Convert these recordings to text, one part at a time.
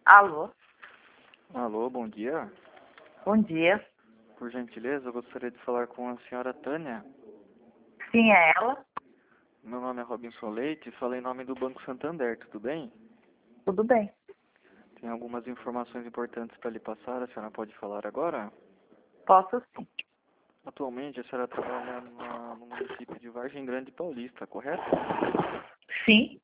Alô, Alô, bom dia. bom dia. Por gentileza, eu gostaria de falar com a senhora Tânia. Sim, é ela? Meu nome é Robinson Leite e falo em nome do Banco Santander, tudo bem? Tudo bem. Tem algumas informações importantes para lhe passar, a senhora pode falar agora? Posso sim. Atualmente, a senhora trabalha no município de Vargem Grande Paulista, correto? Sim,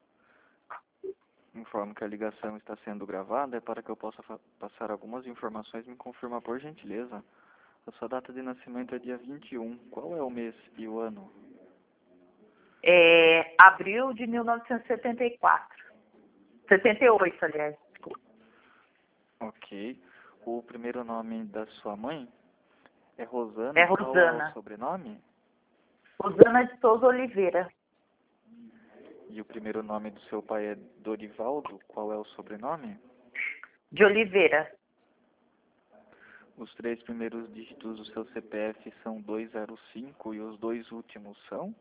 Informo que a ligação está sendo gravada, é para que eu possa passar algumas informações e me confirmar por gentileza. A sua data de nascimento é dia 21. Qual é o mês e o ano? é abril de 1974. 78, aliás. Desculpa. Ok. O primeiro nome da sua mãe é Rosana. É Qual é o Rosana. sobrenome? Rosana de Souza Oliveira. E o primeiro nome do seu pai é Dorivaldo. Qual é o sobrenome? De Oliveira. Os três primeiros dígitos do seu CPF são 205 e os dois últimos são?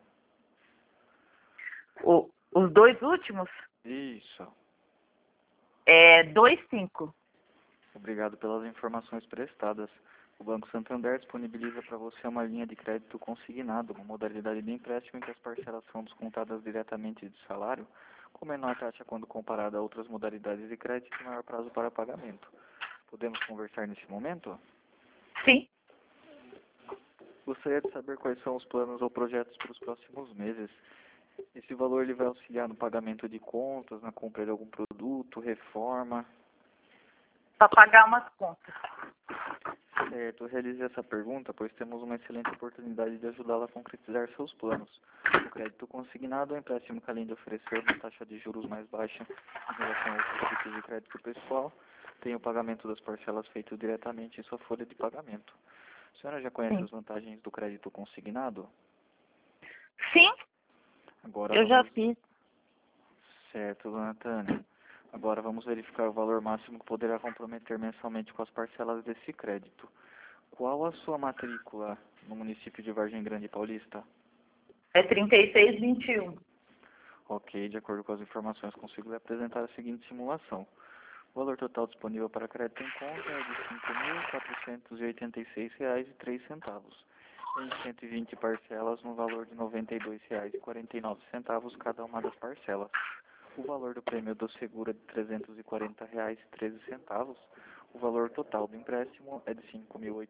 Os dois últimos Isso. é 25. Obrigado pelas informações prestadas. O Banco Santander disponibiliza para você uma linha de crédito consignado, uma modalidade de empréstimo em que as parcelas são descontadas diretamente do salário, com menor taxa quando comparada a outras modalidades de crédito e maior prazo para pagamento. Podemos conversar nesse momento? Sim. Gostaria de saber quais são os planos ou projetos para os próximos meses. Esse valor ele vai auxiliar no pagamento de contas, na compra de algum produto, reforma. Para pagar umas contas. Certo, eu realizei essa pergunta pois temos uma excelente oportunidade de ajudá-la a concretizar seus planos. O crédito consignado é um empréstimo que, além de oferecer uma taxa de juros mais baixa em relação a outros tipos de crédito pessoal, tem o pagamento das parcelas feito diretamente em sua folha de pagamento. A senhora já conhece Sim. as vantagens do crédito consignado? Sim, Agora eu já vamos... fiz. Certo, dona Tânia. Agora vamos verificar o valor máximo que poderá comprometer mensalmente com as parcelas desse crédito. Qual a sua matrícula no município de Vargem Grande Paulista? É 36,21. Ok, de acordo com as informações, consigo lhe apresentar a seguinte simulação. O valor total disponível para crédito em conta é de R$ 5.486,03, em 120 parcelas no valor de R$ 92,49 cada uma das parcelas. O valor do prêmio do seguro é de R$ 340,13. O valor total do empréstimo é de R$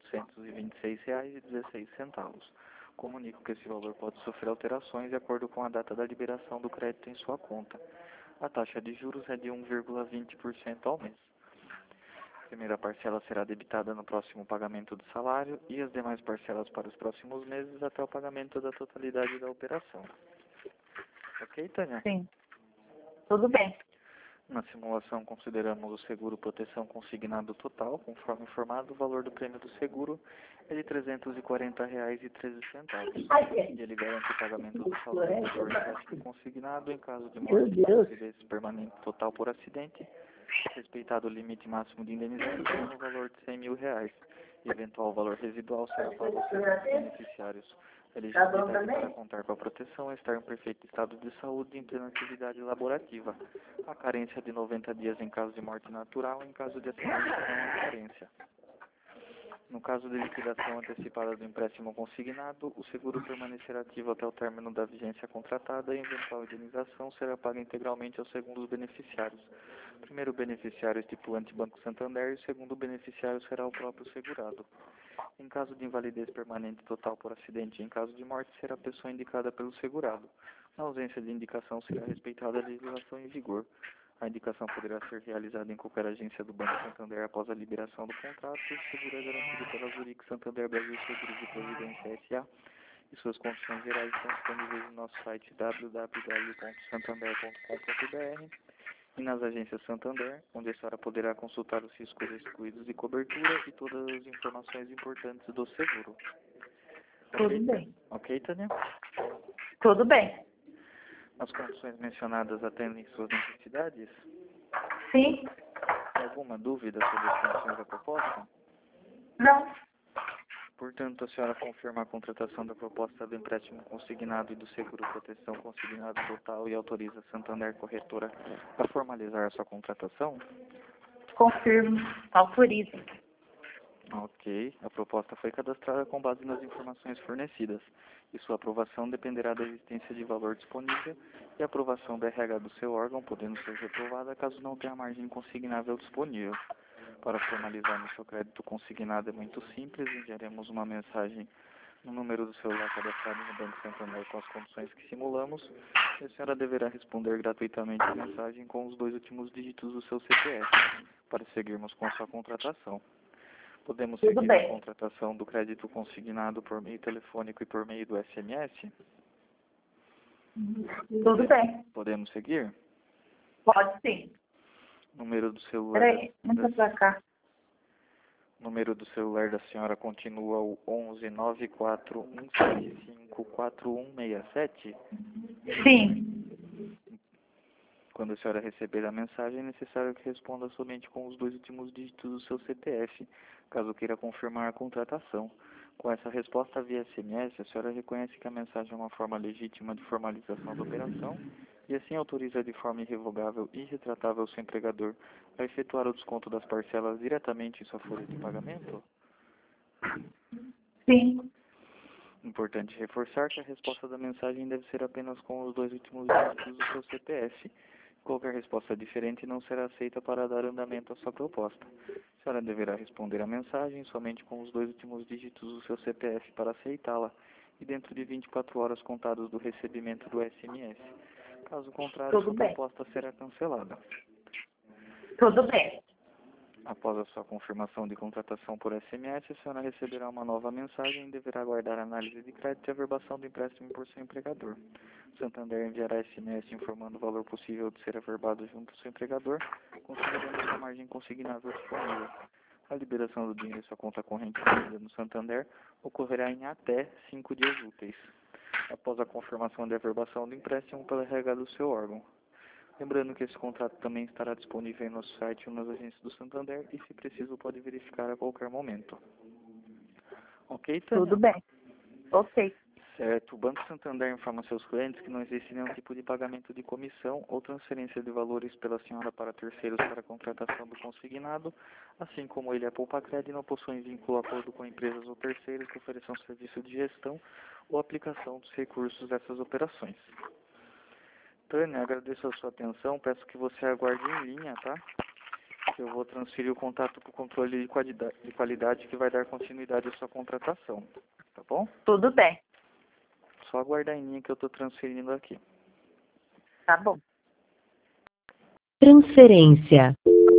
5.826,16. Comunico que esse valor pode sofrer alterações de acordo com a data da liberação do crédito em sua conta. A taxa de juros é de 1,20% ao mês. A primeira parcela será debitada no próximo pagamento do salário e as demais parcelas para os próximos meses até o pagamento da totalidade da operação. Ok, Tânia? Sim. Tudo bem. Na simulação, consideramos o seguro proteção consignado total. Conforme informado, o valor do prêmio do seguro é de R$ 340,13. E ele garante o pagamento do saldo do empréstimo consignado em caso de morte ou invalidez permanente total por acidente, respeitado o limite máximo de indenização no valor de R$ 100.000. Eventual valor residual será pago aos seguintes beneficiários. Elegibilidade para contar com a proteção é estar em perfeito estado de saúde e em plena atividade laborativa. A carência de 90 dias em caso de morte natural, em caso de acidente não há carência. No caso de liquidação antecipada do empréstimo consignado, o seguro permanecerá ativo até o término da vigência contratada e a eventual indenização será paga integralmente aos segundos beneficiários. O primeiro beneficiário é estipulante Banco Santander e o segundo beneficiário será o próprio segurado. Em caso de invalidez permanente total por acidente e em caso de morte, será a pessoa indicada pelo segurado. Na ausência de indicação, será respeitada a legislação em vigor. A indicação poderá ser realizada em qualquer agência do Banco Santander após a liberação do contrato. O seguro é garantido pela Zurich Santander Brasil Seguros e Previdência S.A. e suas condições gerais estão disponíveis no nosso site www.santander.com.br e nas agências Santander, onde a senhora poderá consultar os riscos excluídos de cobertura e todas as informações importantes do seguro. Tudo bem. Ok, Tânia? Tudo bem. As condições mencionadas atendem suas necessidades? Sim. Alguma dúvida sobre as condições da proposta? Não. Portanto, a senhora confirma a contratação da proposta do empréstimo consignado e do seguro proteção consignado total e autoriza a Santander Corretora a formalizar a sua contratação? Confirmo. Autorizo. Ok. A proposta foi cadastrada com base nas informações fornecidas e sua aprovação dependerá da existência de valor disponível e a aprovação do RH do seu órgão, podendo ser reprovada caso não tenha margem consignável disponível. Para formalizarmos seu crédito consignado é muito simples, enviaremos uma mensagem no número do celular cadastrado no Banco Santander com as condições que simulamos e a senhora deverá responder gratuitamente a mensagem com os 2 últimos dígitos do seu CPF para seguirmos com a sua contratação. Podemos Tudo seguir bem. a contratação do crédito consignado por meio telefônico e por meio do SMS? Tudo bem. Podemos seguir? Pode sim. Número do celular Peraí, entra pra cá. número do celular da senhora continua o 11 941754167? Sim. Quando a senhora receber a mensagem, é necessário que responda somente com os 2 últimos dígitos do seu CPF, caso queira confirmar a contratação. Com essa resposta via SMS, a senhora reconhece que a mensagem é uma forma legítima de formalização da operação e assim autoriza de forma irrevogável e irretratável o seu empregador a efetuar o desconto das parcelas diretamente em sua folha de pagamento? Sim. Importante reforçar que a resposta da mensagem deve ser apenas com os 2 últimos dígitos do seu CPF. Qualquer resposta diferente não será aceita para dar andamento à sua proposta. A senhora deverá responder a mensagem somente com os 2 últimos dígitos do seu CPF para aceitá-la e dentro de 24 horas contados do recebimento do SMS. Caso contrário, Tudo sua bem. proposta será cancelada. Tudo bem. Após a sua confirmação de contratação por SMS, a senhora receberá uma nova mensagem e deverá aguardar a análise de crédito e averbação do empréstimo por seu empregador. Santander enviará SMS informando o valor possível de ser averbado junto ao seu empregador, considerando sua margem consignável disponível. A liberação do dinheiro em sua conta corrente recebida no Santander ocorrerá em até 5 dias úteis, após a confirmação de averbação do empréstimo pela RH do seu órgão. Lembrando que esse contrato também estará disponível em nosso site ou nas agências do Santander e, se preciso, pode verificar a qualquer momento. Ok, Tânia? Tudo bem. Ok. Certo. O Banco Santander informa seus clientes que não existe nenhum tipo de pagamento de comissão ou transferência de valores pela senhora para terceiros para a contratação do consignado, assim como ele, a Poupacred, não possui vínculo ou acordo com empresas ou terceiros que ofereçam serviço de gestão ou aplicação dos recursos dessas operações. Tânia, agradeço a sua atenção, peço que você aguarde em linha, tá? Eu vou transferir o contato para o controle de qualidade que vai dar continuidade à sua contratação, tá bom? Tudo bem. Só aguardar em linha que eu estou transferindo aqui. Tá bom. Transferência.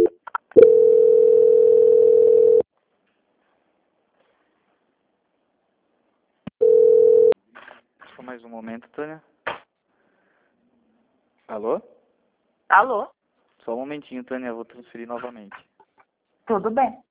Só mais um momento, Tânia. Alô? Alô? Só um momentinho, Tânia, eu vou transferir novamente. Tudo bem.